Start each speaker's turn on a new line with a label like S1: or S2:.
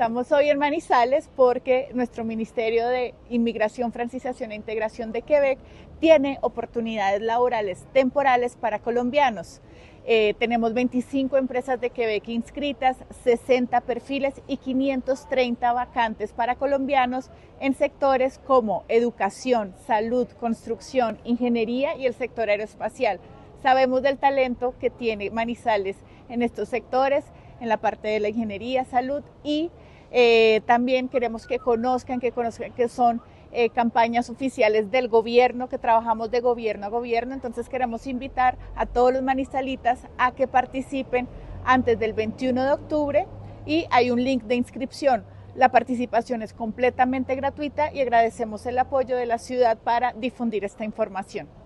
S1: estamos hoy en Manizales porque nuestro Ministerio de Inmigración, Francización e Integración de Quebec tiene oportunidades laborales temporales para colombianos. Tenemos 25 empresas de Quebec inscritas, 60 perfiles y 530 vacantes para colombianos en sectores como educación, salud, construcción, ingeniería y el sector aeroespacial. Sabemos del talento que tiene Manizales en estos sectores, en la parte de la ingeniería, salud y también queremos que conozcan que son campañas oficiales del gobierno, que trabajamos de gobierno a gobierno. Entonces queremos invitar a todos los manizalitas a que participen antes del 21 de octubre y hay un link de inscripción. La participación es completamente gratuita y agradecemos el apoyo de la ciudad para difundir esta información.